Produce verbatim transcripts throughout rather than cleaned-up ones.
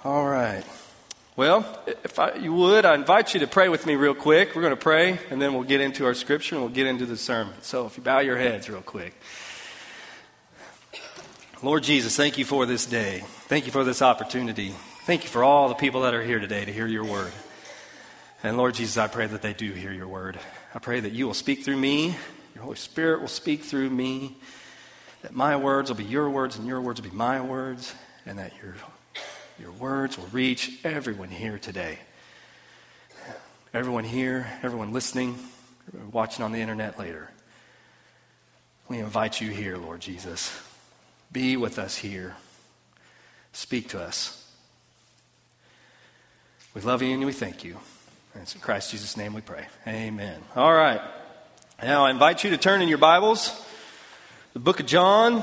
All right. Well, if I, you would, I invite you to pray with me real quick. We're going to pray, and then we'll get into our scripture, and we'll get into the sermon. So if you bow your heads real quick. Lord Jesus, thank you for this day. Thank you for this opportunity. Thank you for all the people that are here today to hear your word. And Lord Jesus, I pray that they do hear your word. I pray that you will speak through me, your Holy Spirit will speak through me, that my words will be your words and your words will be my words, and that your, your words will reach everyone here today. Everyone here, everyone listening, everyone watching on the internet later. We invite you here, Lord Jesus. Be with us here. Speak to us. We love you and we thank you. And it's in Christ Jesus' name we pray. Amen. All right. Now I invite you to turn in your Bibles, the book of John.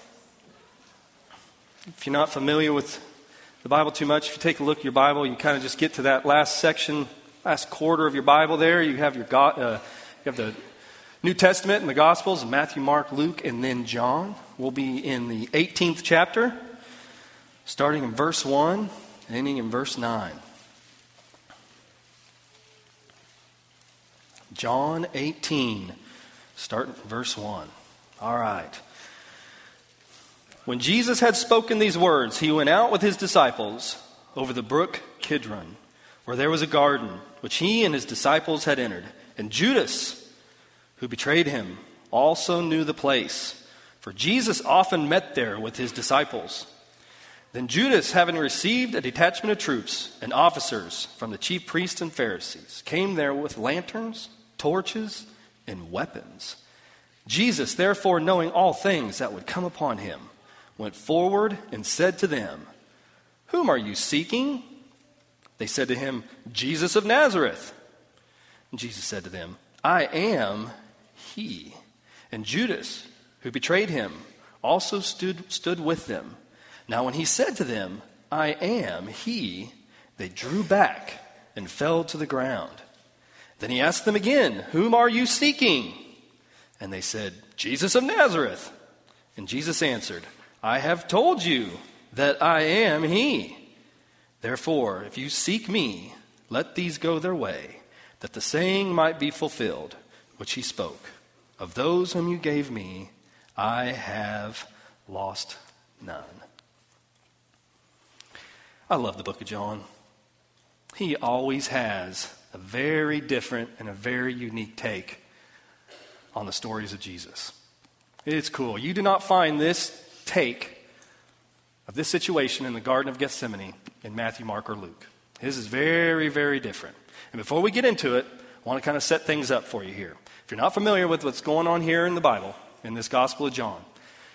If you're not familiar with the Bible too much, if you take a look at your Bible, you kind of just get to that last section, last quarter of your Bible there. You have your God, uh, you have the New Testament and the Gospels, Matthew, Mark, Luke, and then John. We'll be in the eighteenth chapter, starting in verse one and ending in verse nine. John eighteen, starting at verse one. All right. When Jesus had spoken these words, he went out with his disciples over the brook Kidron, where there was a garden, which he and his disciples had entered. And Judas, who betrayed him, also knew the place, for Jesus often met there with his disciples. Then Judas, having received a detachment of troops and officers from the chief priests and Pharisees, came there with lanterns, torches, and weapons. Jesus, therefore, knowing all things that would come upon him, went forward and said to them, "Whom are you seeking?" They said to him, "Jesus of Nazareth." And Jesus said to them, "I am he." And Judas, who betrayed him, also stood, stood with them. Now when he said to them, "I am he," they drew back and fell to the ground. Then he asked them again, "Whom are you seeking?" And they said, "Jesus of Nazareth." And Jesus answered, "I have told you that I am he. Therefore, if you seek me, let these go their way, that the saying might be fulfilled, which he spoke. Of those whom you gave me, I have lost none." I love the book of John. He always has a very different and a very unique take on the stories of Jesus. It's cool. You do not find this take of this situation in the Garden of Gethsemane in Matthew, Mark, or Luke. His is very, very different. And before we get into it, I want to kind of set things up for you here. If you're not familiar with what's going on here in the Bible, in this Gospel of John,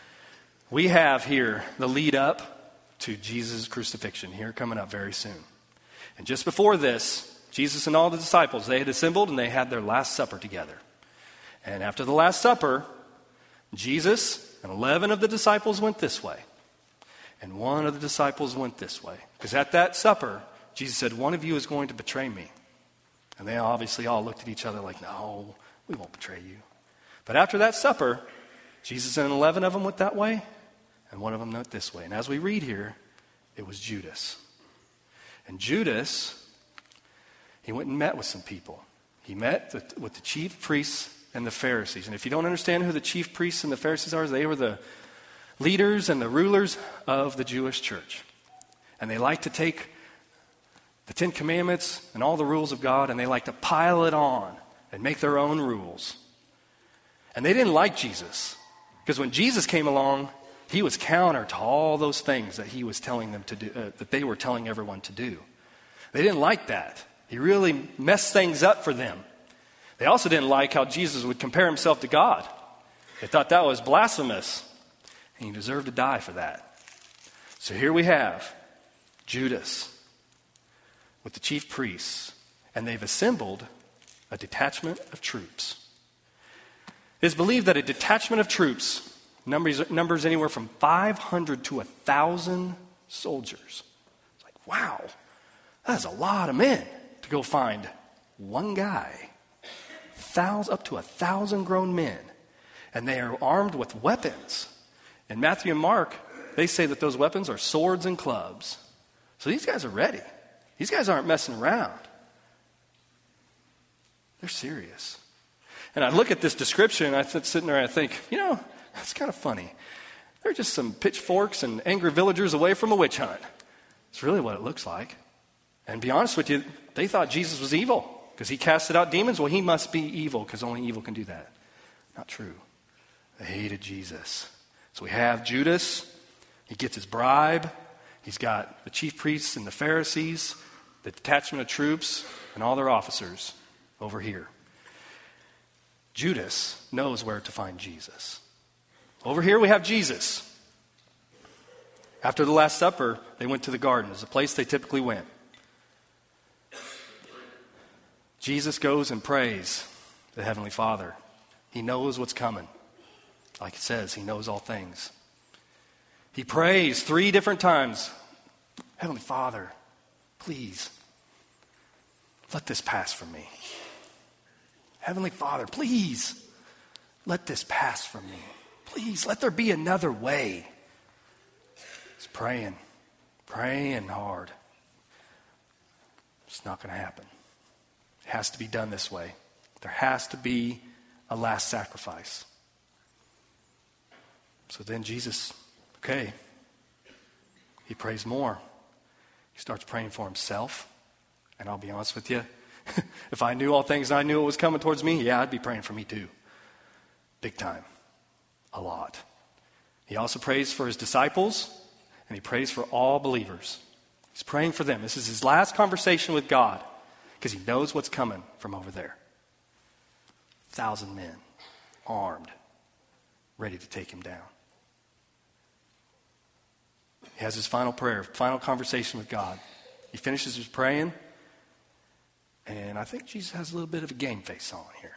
we have here the lead up to Jesus' crucifixion here coming up very soon. And just before this, Jesus and all the disciples, they had assembled and they had their Last Supper together. And after the Last Supper, Jesus and eleven of the disciples went this way. And one of the disciples went this way. Because at that supper, Jesus said, "One of you is going to betray me." And they obviously all looked at each other like, "No, we won't betray you." But after that supper, Jesus and eleven of them went that way, and one of them went this way. And as we read here, it was Judas. And Judas, he went and met with some people. He met the, with the chief priests and the Pharisees. And if you don't understand who the chief priests and the Pharisees are, they were the leaders and the rulers of the Jewish church. And they like to take the Ten Commandments and all the rules of God, and they like to pile it on and make their own rules. And they didn't like Jesus, because when Jesus came along, he was counter to all those things that he was telling them to do, uh, that they were telling everyone to do. They didn't like that. He really messed things up for them. They also didn't like how Jesus would compare himself to God. They thought that was blasphemous, and he deserved to die for that. So here we have Judas with the chief priests, and they've assembled a detachment of troops. It is believed that a detachment of troops numbers, numbers anywhere from five hundred to one thousand soldiers. It's like, wow, that's a lot of men to go find one guy. Thousand, up to a thousand grown men. And they are armed with weapons. In Matthew and Mark, they say that those weapons are swords and clubs. So these guys are ready. These guys aren't messing around. They're serious. And I look at this description, and I'm sitting there and I think, you know, that's kind of funny. They're just some pitchforks and angry villagers away from a witch hunt. It's really what it looks like. And to be honest with you, they thought Jesus was evil because he casted out demons. Well, he must be evil because only evil can do that. Not true. They hated Jesus. So we have Judas. He gets his bribe. He's got the chief priests and the Pharisees, the detachment of troops, and all their officers over here. Judas knows where to find Jesus. Over here we have Jesus. After the Last Supper, they went to the garden. It's a place they typically went. Jesus goes and prays to the Heavenly Father. He knows what's coming. Like it says, he knows all things. He prays three different times. Heavenly Father, please, let this pass from me. Heavenly Father, please, let this pass from me. Please, let there be another way. He's praying, praying hard. It's not going to happen. It has to be done this way. There has to be a last sacrifice. So then Jesus, okay, he prays more. He starts praying for himself. And I'll be honest with you, if I knew all things and I knew it was coming towards me, yeah, I'd be praying for me too. Big time. A lot. He also prays for his disciples, and he prays for all believers. He's praying for them. This is his last conversation with God because he knows what's coming from over there. Thousand men, armed, ready to take him down. He has his final prayer, final conversation with God. He finishes his praying, and I think Jesus has a little bit of a game face on here.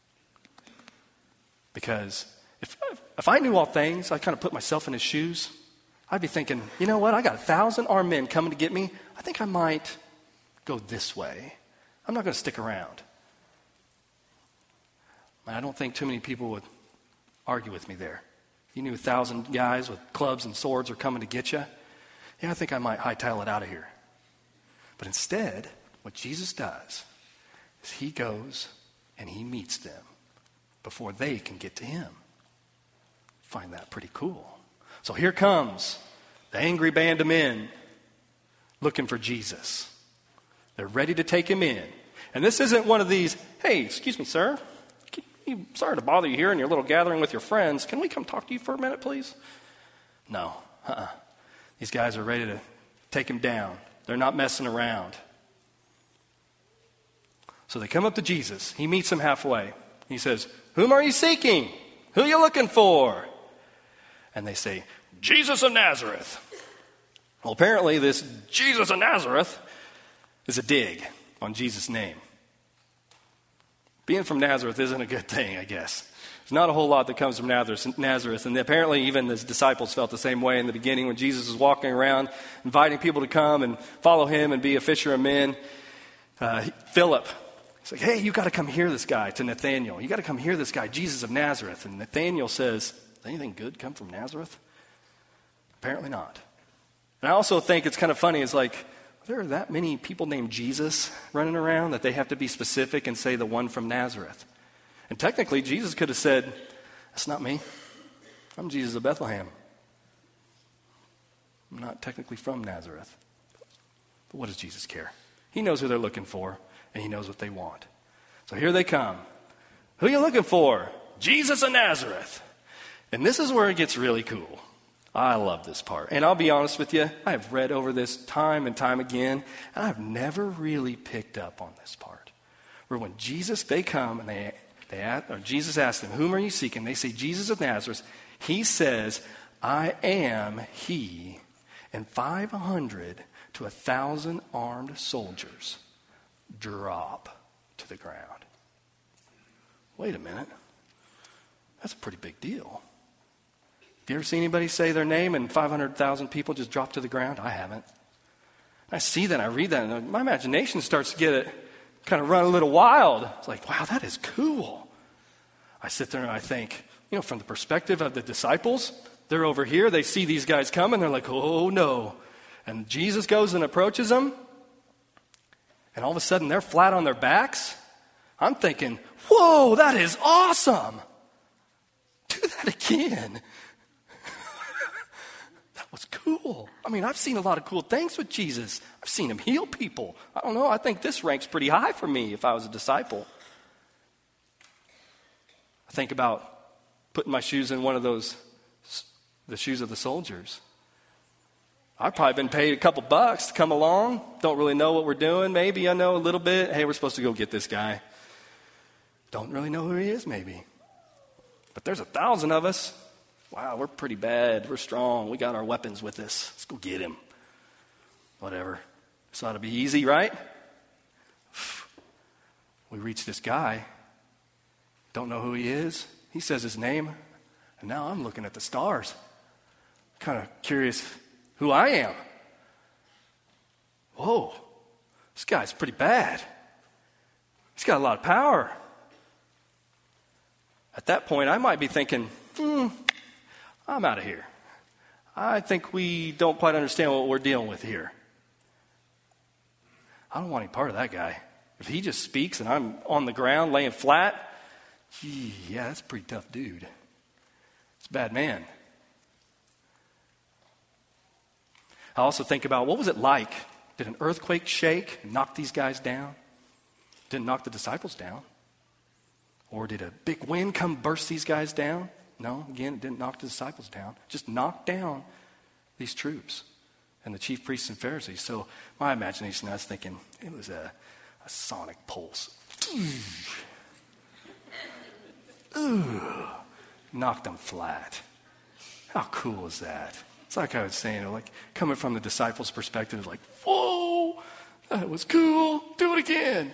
Because if, if I knew all things, I kind of put myself in his shoes, I'd be thinking, you know what, I got a thousand armed men coming to get me. I think I might go this way. I'm not going to stick around. I don't think too many people would argue with me there. You knew a thousand guys with clubs and swords are coming to get you. Yeah, I think I might hightail it out of here. But instead, what Jesus does is he goes and he meets them before they can get to him. Find that pretty cool. So here comes the angry band of men looking for Jesus. They're ready to take him in. And this isn't one of these, hey, excuse me, sir. Sorry to bother you here in your little gathering with your friends. Can we come talk to you for a minute, please? No. Uh-uh. These guys are ready to take him down. They're not messing around. So they come up to Jesus. He meets them halfway. He says, whom are you seeking? Who are you looking for? And they say, Jesus of Nazareth. Well, apparently this Jesus of Nazareth is a dig on Jesus' name. Being from Nazareth isn't a good thing, I guess. There's not a whole lot that comes from Nazareth, and apparently even his disciples felt the same way in the beginning when Jesus was walking around inviting people to come and follow him and be a fisher of men. Uh, Philip, he's like, hey, you got to come hear this guy, to Nathanael. You got to come hear this guy, Jesus of Nazareth. And Nathanael says, does anything good come from Nazareth? Apparently not. And I also think it's kind of funny, it's like, there are that many people named Jesus running around that they have to be specific and say the one from Nazareth. And technically, Jesus could have said, that's not me. I'm Jesus of Bethlehem. I'm not technically from Nazareth. But what does Jesus care? He knows who they're looking for, and he knows what they want. So here they come. Who are you looking for? Jesus of Nazareth. And this is where it gets really cool. I love this part. And I'll be honest with you, I have read over this time and time again, and I've never really picked up on this part. Where when Jesus, they come and they, they ask, or Jesus asks them, whom are you seeking? They say, Jesus of Nazareth. He says, I am he. And five hundred to a thousand armed soldiers drop to the ground. Wait a minute. That's a pretty big deal. Have you ever seen anybody say their name and five hundred thousand people just drop to the ground? I haven't. I see that, I read that, and my imagination starts to get it, kind of run a little wild. It's like, wow, that is cool. I sit there and I think, you know, from the perspective of the disciples, they're over here, they see these guys coming, they're like, oh no. And Jesus goes and approaches them, and all of a sudden they're flat on their backs. I'm thinking, whoa, that is awesome. Do that again. That was cool. I mean, I've seen a lot of cool things with Jesus. I've seen him heal people. I don't know, I think this ranks pretty high for me if I was a disciple. I think about putting my shoes in one of those, the shoes of the soldiers. I've probably been paid a couple bucks to come along. Don't really know what we're doing. Maybe I know a little bit. Hey, we're supposed to go get this guy. Don't really know who he is, maybe. But there's a thousand of us. Wow, we're pretty bad. We're strong. We got our weapons with us. Let's go get him. Whatever. This ought to be easy, right? We reach this guy. Don't know who he is. He says his name. And now I'm looking at the stars. Kind of curious who I am. Whoa, this guy's pretty bad. He's got a lot of power. At that point, I might be thinking, hmm, I'm out of here. I think we don't quite understand what we're dealing with here. I don't want any part of that guy. If he just speaks and I'm on the ground laying flat, gee, yeah, that's a pretty tough dude. It's a bad man. I also think about, what was it like? Did an earthquake shake and knock these guys down? Didn't knock the disciples down. Or did a big wind come burst these guys down? No, again, it didn't knock the disciples down. Just knocked down these troops and the chief priests and Pharisees. So my imagination, I was thinking, it was a, a sonic pulse. Ooh, knocked them flat. How cool is that? It's like I was saying, like coming from the disciples' perspective, like, whoa, that was cool. Do it again.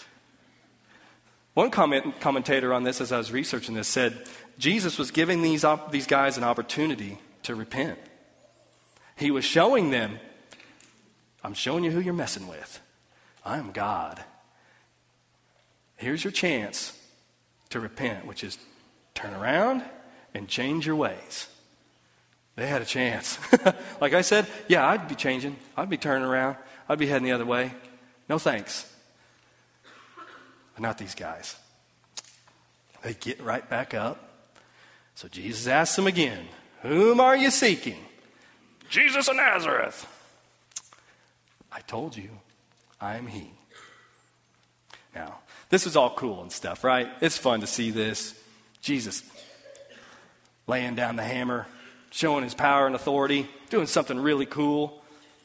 One comment, commentator on this, as I was researching this, said Jesus was giving these op- these guys an opportunity to repent. He was showing them, I'm showing you who you're messing with. I'm God. Here's your chance to repent, which is turn around and change your ways. They had a chance. Like I said, yeah, I'd be changing. I'd be turning around. I'd be heading the other way. No thanks. But not these guys. They get right back up. So Jesus asks them again, whom are you seeking? Jesus of Nazareth. I told you, I am he. Now, this is all cool and stuff, right? It's fun to see this. Jesus laying down the hammer, showing his power and authority, doing something really cool.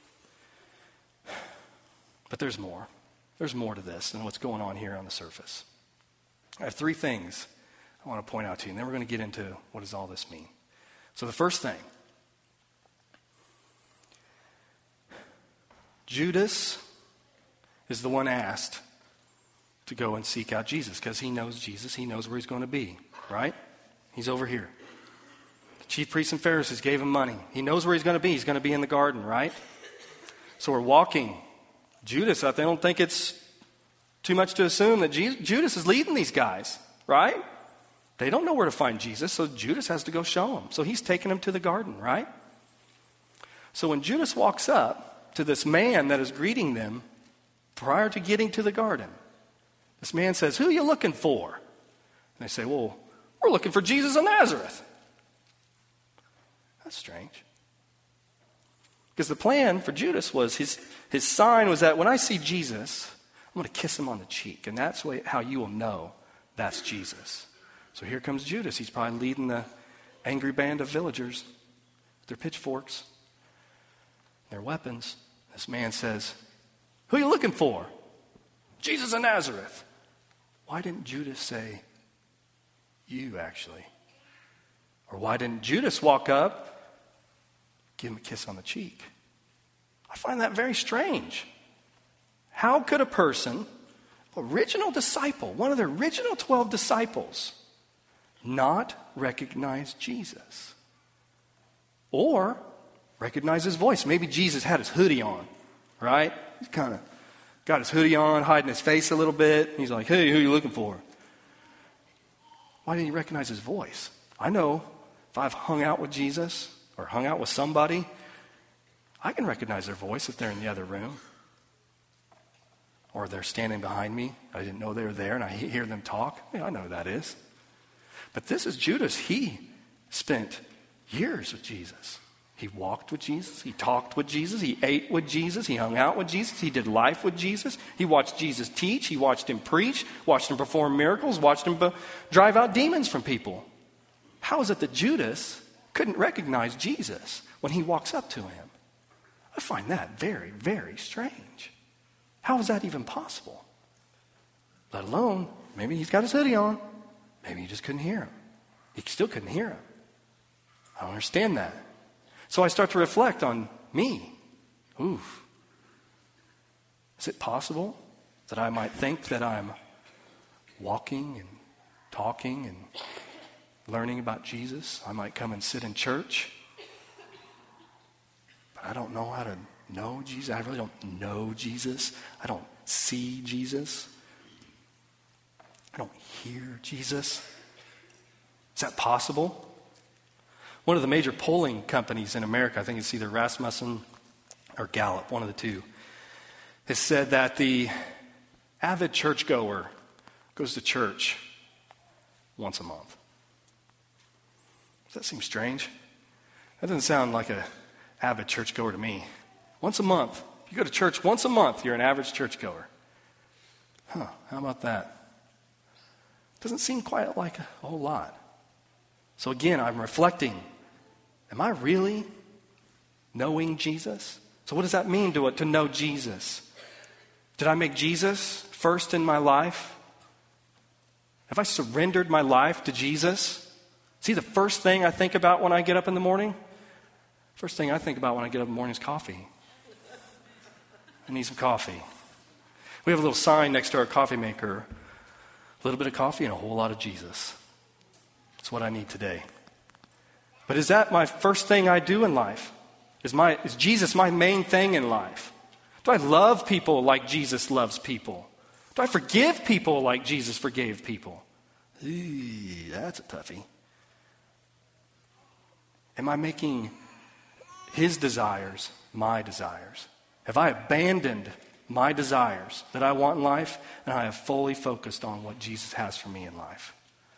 But there's more. There's more to this than what's going on here on the surface. I have three things I want to point out to you, and then we're going to get into what does all this mean. So the first thing, Judas is the one asked to go and seek out Jesus because he knows Jesus. He knows where he's going to be, right? He's over here. The chief priests and Pharisees gave him money. He knows where he's going to be. He's going to be in the garden, right? So we're walking. Judas, I don't think it's too much to assume that Jesus, Judas is leading these guys, right? They don't know where to find Jesus, so Judas has to go show them. So he's taking them to the garden, right? So when Judas walks up to this man that is greeting them prior to getting to the garden, this man says, who are you looking for? And they say, well, we're looking for Jesus of Nazareth. That's strange. Because the plan for Judas was, his, his sign was that when I see Jesus, I'm going to kiss him on the cheek. And that's way, how you will know that's Jesus. So here comes Judas. He's probably leading the angry band of villagers with their pitchforks, their weapons. This man says, who are you looking for? Jesus of Nazareth. Why didn't Judas say, you actually? Or why didn't Judas walk up, give him a kiss on the cheek? I find that very strange. How could a person, original disciple, one of the original twelve disciples, not recognize Jesus? Or recognize his voice. Maybe Jesus had his hoodie on, right? He's kind of got his hoodie on, hiding his face a little bit. He's like, hey, who are you looking for? Why didn't he recognize his voice? I know if I've hung out with Jesus or hung out with somebody, I can recognize their voice if they're in the other room. Or they're standing behind me. I didn't know they were there, and I hear them talk. Yeah, I know who that is. But this is Judas. He spent years with Jesus. He walked with Jesus. He talked with Jesus. He ate with Jesus. He hung out with Jesus. He did life with Jesus. He watched Jesus teach. He watched him preach, watched him perform miracles, watched him be- drive out demons from people. How is it that Judas couldn't recognize Jesus when he walks up to him? I find that very, very strange. How is that even possible? Let alone, maybe he's got his hoodie on. Maybe he just couldn't hear him. He still couldn't hear him. I don't understand that. So I start to reflect on me. Oof. Is it possible that I might think that I'm walking and talking and learning about Jesus? I might come and sit in church, but I don't know how to know Jesus. I really don't know Jesus. I don't see Jesus. I don't hear Jesus. Is that possible? One of the major polling companies in America, I think it's either Rasmussen or Gallup, one of the two, has said that the avid churchgoer goes to church once a month. Does that seem strange? That doesn't sound like an avid churchgoer to me. Once a month. If you go to church once a month, you're an average churchgoer. Huh, how about that? Doesn't seem quite like a whole lot. So again, I'm reflecting. Am I really knowing Jesus? So what does that mean to, to know Jesus? Did I make Jesus first in my life? Have I surrendered my life to Jesus? Is he the first thing I think about when I get up in the morning? First thing I think about when I get up in the morning is coffee. I need some coffee. We have a little sign next to our coffee maker. A little bit of coffee and a whole lot of Jesus. That's what I need today. But is that my first thing I do in life? Is, my, is Jesus my main thing in life? Do I love people like Jesus loves people? Do I forgive people like Jesus forgave people? Eee, that's a toughie. Am I making his desires my desires? Have I abandoned my desires that I want in life, and I have fully focused on what Jesus has for me in life?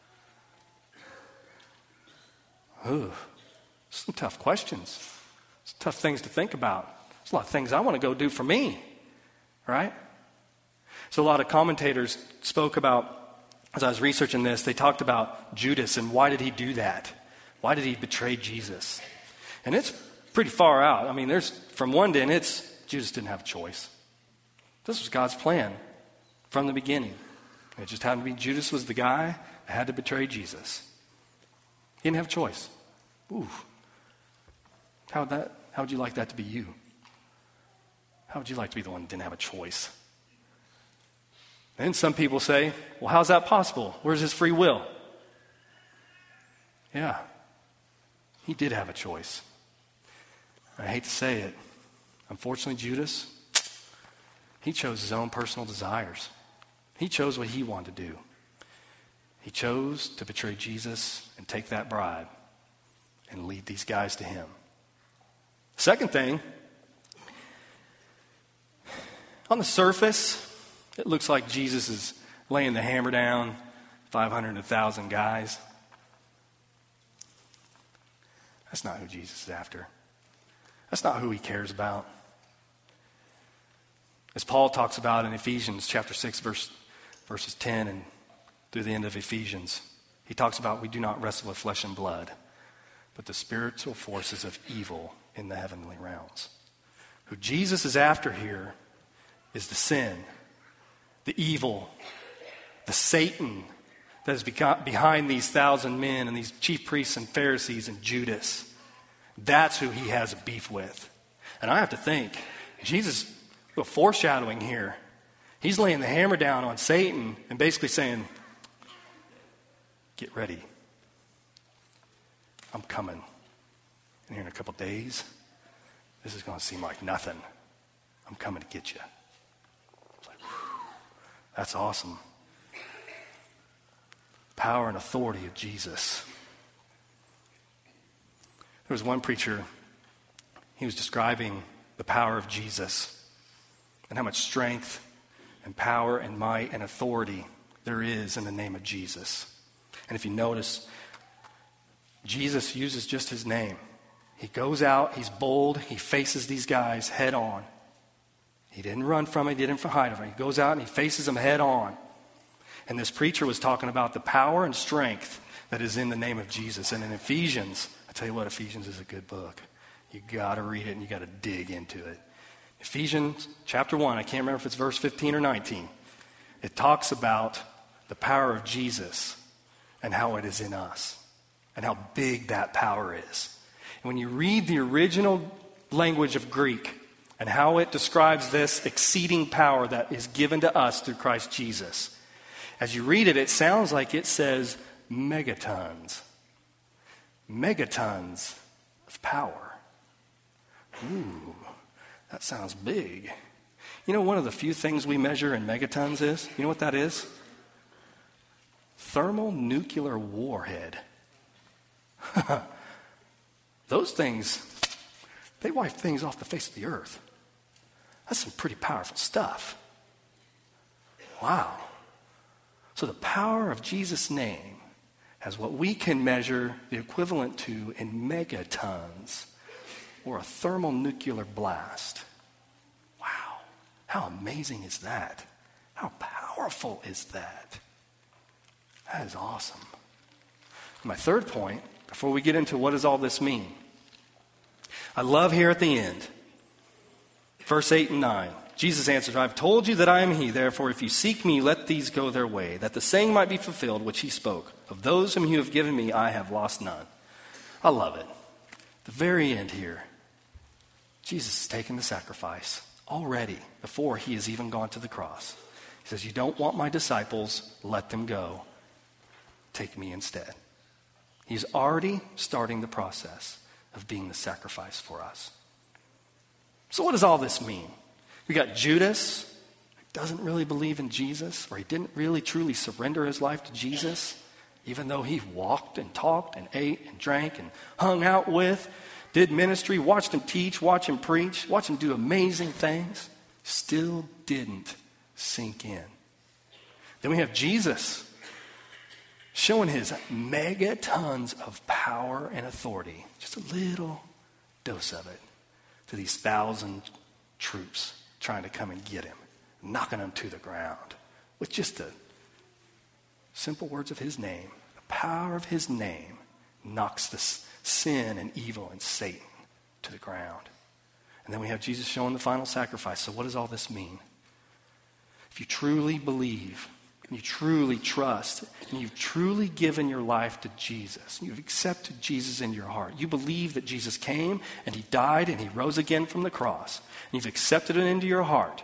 Ooh, some tough questions. Some tough things to think about. There's a lot of things I want to go do for me, right? So a lot of commentators spoke about, as I was researching this, they talked about Judas and why did he do that? Why did he betray Jesus? And it's pretty far out. I mean, there's from one to, and it's Judas didn't have a choice. This was God's plan from the beginning. It just happened to be Judas was the guy that had to betray Jesus. He didn't have a choice. Ooh. How would that, how would you like that to be you? How would you like to be the one that didn't have a choice? And some people say, well, how's that possible? Where's his free will? Yeah. He did have a choice. I hate to say it. Unfortunately, Judas, he chose his own personal desires. He chose what he wanted to do. He chose to betray Jesus and take that bribe and lead these guys to him. Second thing, on the surface, it looks like Jesus is laying the hammer down, five hundred, one thousand guys. That's not who Jesus is after. That's not who he cares about. As Paul talks about in Ephesians chapter six, verse, verses ten and through the end of Ephesians, he talks about we do not wrestle with flesh and blood, but the spiritual forces of evil in the heavenly realms. Who Jesus is after here is the sin, the evil, the Satan that is behind these thousand men and these chief priests and Pharisees and Judas. That's who he has a beef with. And I have to think, Jesus, a foreshadowing here, he's laying the hammer down on Satan and basically saying, get ready. I'm coming. And here in a couple days, this is going to seem like nothing. I'm coming to get you. It's like, whew, that's awesome. Power and authority of Jesus. There was one preacher, he was describing the power of Jesus and how much strength and power and might and authority there is in the name of Jesus. And if you notice, Jesus uses just his name. He goes out, he's bold, he faces these guys head on. He didn't run from it, he didn't hide from it. He goes out and he faces them head on. And this preacher was talking about the power and strength that is in the name of Jesus. And in Ephesians, I tell you what, Ephesians is a good book. You got to read it and you got to dig into it. Ephesians chapter one, I can't remember if it's verse fifteen or nineteen. It talks about the power of Jesus and how it is in us and how big that power is. And when you read the original language of Greek and how it describes this exceeding power that is given to us through Christ Jesus, as you read it, it sounds like it says megatons. Megatons of power. Ooh, that sounds big. You know, one of the few things we measure in megatons is, you know what that is? Thermonuclear warhead. Those things, they wipe things off the face of the earth. That's some pretty powerful stuff. Wow. So the power of Jesus' name has what we can measure the equivalent to in megatons, or a thermonuclear blast. Wow. How amazing is that? How powerful is that? That is awesome. My third point, before we get into what does all this mean, I love here at the end, verse eight and nine. Jesus answered, I've told you that I am he. Therefore, if you seek me, let these go their way, that the saying might be fulfilled which he spoke. Of those whom you have given me, I have lost none. I love it. The very end here, Jesus has taken the sacrifice already before he has even gone to the cross. He says, you don't want my disciples, let them go. Take me instead. He's already starting the process of being the sacrifice for us. So what does all this mean? We got Judas, who doesn't really believe in Jesus, or he didn't really truly surrender his life to Jesus, even though he walked and talked and ate and drank and hung out with, did ministry, watched him teach, watched him preach, watched him do amazing things, still didn't sink in. Then we have Jesus, showing his megatons of power and authority, just a little dose of it, to these thousand troops trying to come and get him, knocking him to the ground with just the simple words of his name. The power of his name knocks the sin and evil and Satan to the ground. And then we have Jesus showing the final sacrifice. So what does all this mean? If you truly believe, and you truly trust, and you've truly given your life to Jesus, you've accepted Jesus into your heart, you believe that Jesus came and he died and he rose again from the cross, and you've accepted it into your heart,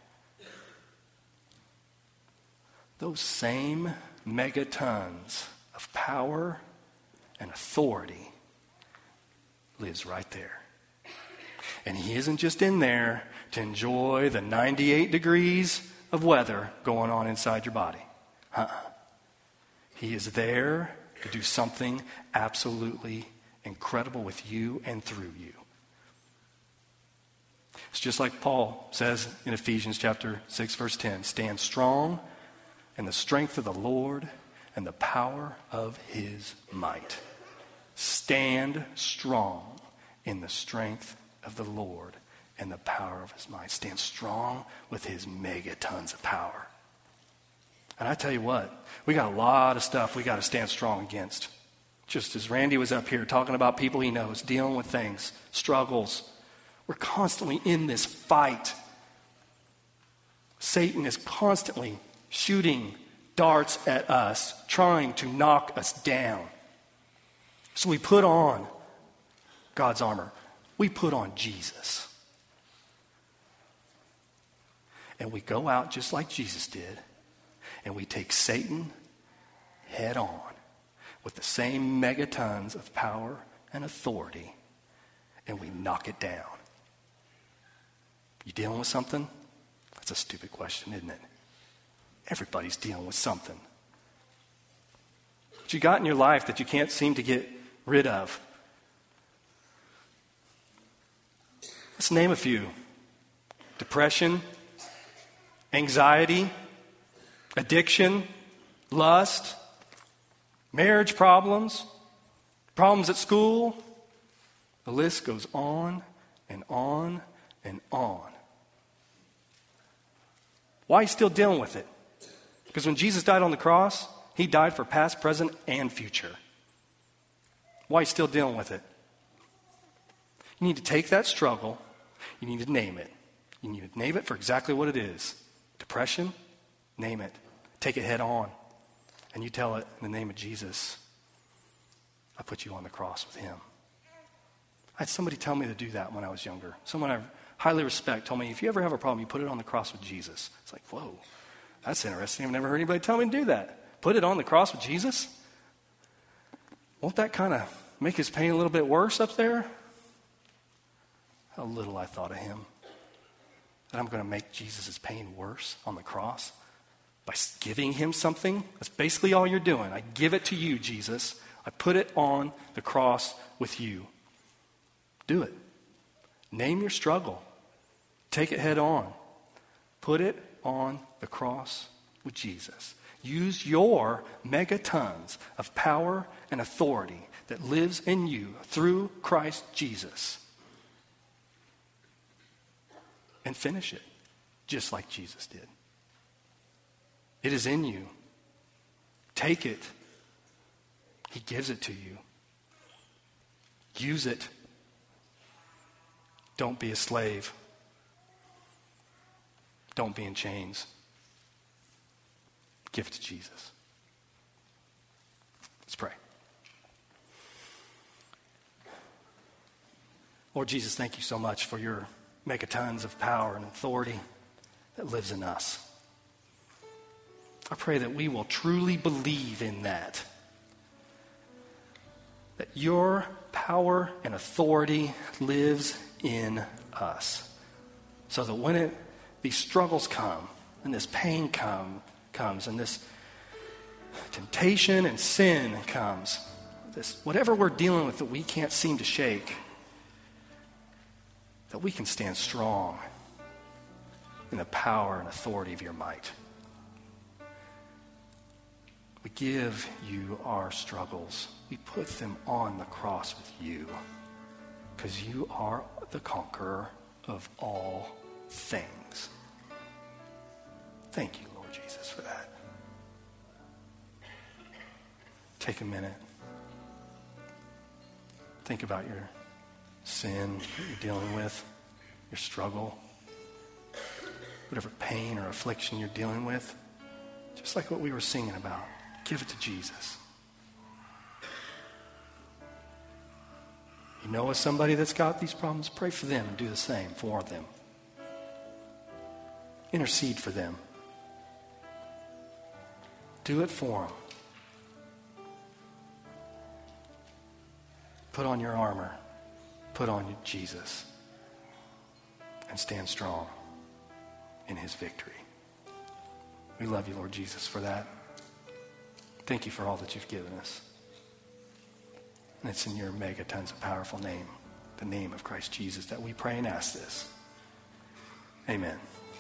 those same megatons of power and authority lives right there. And he isn't just in there to enjoy the ninety-eight degrees of weather going on inside your body. Uh-uh. He is there to do something absolutely incredible with you and through you. It's just like Paul says in Ephesians chapter six, verse ten, stand strong in the strength of the Lord and the power of his might. Stand strong in the strength of the Lord and the power of his might. Stand strong with his megatons of power. And I tell you what, we got a lot of stuff we got to stand strong against. Just as Randy was up here talking about people he knows, dealing with things, struggles. We're constantly in this fight. Satan is constantly shooting darts at us, trying to knock us down. So we put on God's armor. We put on Jesus. And we go out just like Jesus did, and we take Satan head on with the same megatons of power and authority, and we knock it down. You dealing with something? That's a stupid question, isn't it? Everybody's dealing with something. What you got in your life that you can't seem to get rid of? Let's name a few. Depression, anxiety, addiction, lust, marriage problems, problems at school. The list goes on and on and on. Why are you still dealing with it? Because when Jesus died on the cross, he died for past, present, and future. Why are you still dealing with it? You need to take that struggle. You need to name it. You need to name it for exactly what it is. Depression, name it. Take it head on. And you tell it in the name of Jesus. I put you on the cross with him. I had somebody tell me to do that when I was younger. Someone I highly respect told me, if you ever have a problem, you put it on the cross with Jesus. It's like, whoa, that's interesting. I've never heard anybody tell me to do that. Put it on the cross with Jesus? Won't that kind of make his pain a little bit worse up there? How little I thought of him. That I'm going to make Jesus' pain worse on the cross by giving him something. That's basically all you're doing. I give it to you, Jesus. I put it on the cross with you. Do it. Name your struggle. Take it head on. Put it on the cross with Jesus. Use your megatons of power and authority that lives in you through Christ Jesus. And finish it just like Jesus did. It is in you. Take it. He gives it to you. Use it. Don't be a slave. Don't be in chains. Give it to Jesus. Let's pray. Lord Jesus, thank you so much for your megatons of power and authority that lives in us. I pray that we will truly believe in that. That your power and authority lives in us. So that when it, these struggles come, and this pain come, comes, and this temptation and sin comes, this whatever we're dealing with that we can't seem to shake, that we can stand strong in the power and authority of your might. We give you our struggles. We put them on the cross with you because you are the conqueror of all things. Thank you, Lord Jesus, for that. Take a minute. Think about your sin that you're dealing with, your struggle, whatever pain or affliction you're dealing with, just like what we were singing about. Give it to Jesus. You know of somebody that's got these problems, pray for them and do the same for them. Intercede for them. Do it for them. Put on your armor. Put on Jesus. And stand strong in his victory. We love you, Lord Jesus, for that. Thank you for all that you've given us. And it's in your megatons of powerful name, the name of Christ Jesus, that we pray and ask this. Amen.